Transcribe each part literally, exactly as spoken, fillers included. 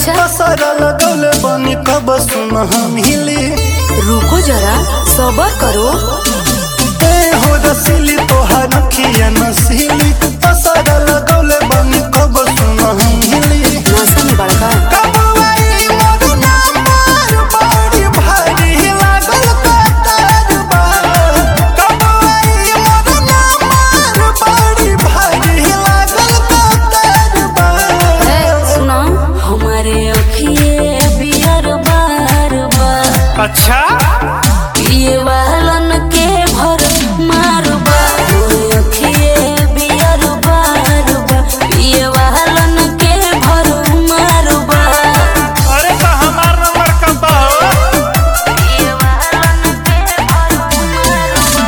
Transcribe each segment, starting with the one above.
अच्छा पसारा लगल बनी कब सुन हम हिली। रुको जरा सबर करो। ए हो रसीली तोहार रखिया नसीली, पसारा लगल बनी कब सुन हम हिली। नाश्ता में बड़का अच्छा पिए वालन के भर मारबा, अखिए बियर बारबा, पिए वालन के भर मारबा। अरे तो हमार नंबर कब हो? पिए वालन के भर मारबा।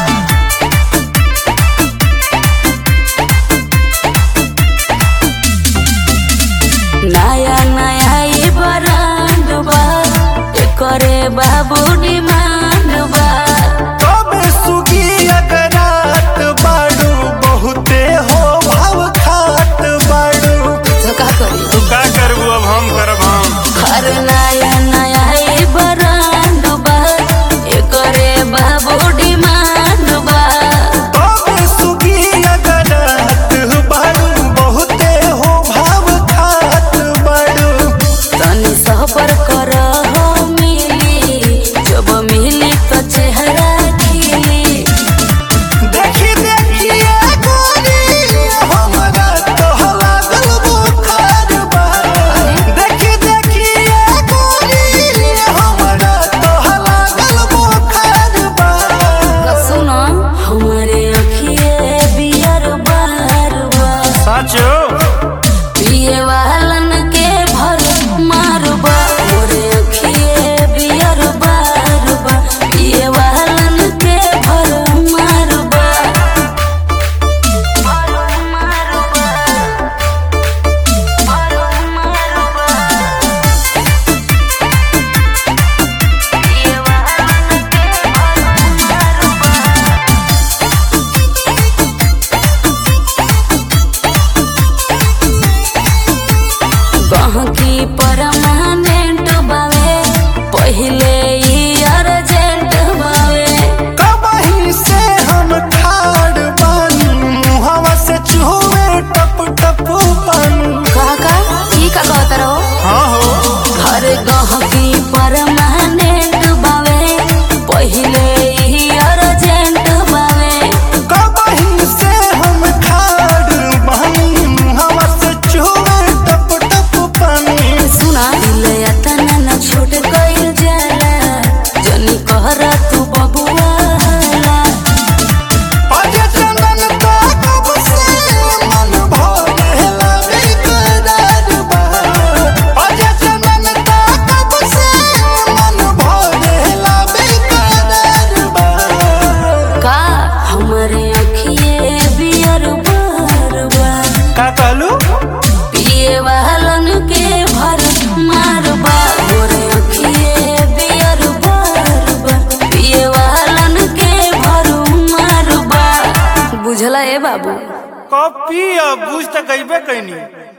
नया नया ई ब्रांड बा, करे बाबू डिमांड बा। कबे सुगी अगरात बाड़ू, बहुते हो भाव खात बाड़ू। तो का करी? तू का करबू अब हम करब हम। हर नया नया ई ब्रांड बा, करे बाबू डिमांड बा। कबे सुगी अगरात बाड़ू, बहुते हो भाव खात बाड़ू। तनी सबर कर मिली तो चेहरा खिली। देखी देखी गोरी हमरा तो लागल बुखार बा। देखी देखी गोरी हमरा तो लागल बुखार बा। सुनो हमारे अखिए बियर बारबा, साचो पिए वालन के भर मारबा। मोरे अखिए बियर बारबा, पिए वालन के भर मारबा। भर मारबा, भर मारबा। पिए वालन के भर मारबा। गहकी परमानेंट बावे, पहिले ई अर्जेंट बावे। कबही से हम ठाड़ बानी, मुहवा से चुहे टप टप पानी। का का ई का कहत रहो? हाँ हो हर गहकी परमानेंट बावे, पहिले ई अर्जेंट बावे। कबही से हम ठाड़ बानी, मुहवा से चुहे टप टप पानी। सुना दिल यातना न छोट कइल जाला, जनी कहरा तू बबुआ ला। अजे चंदन तो कब से मन भरेला बेकरार बा। अजे चंदन तो कब से मन भरेला बेकरार बा। का हमारे अखिए बियर बारबा, का कहलू? पिए वालन के भर मारबा। मोरे अखिए बियर बारबा, पिए वालन के भर मारबा। बुझला ए बाबू? कॉपी अब बुझ तक गईबे कैनी।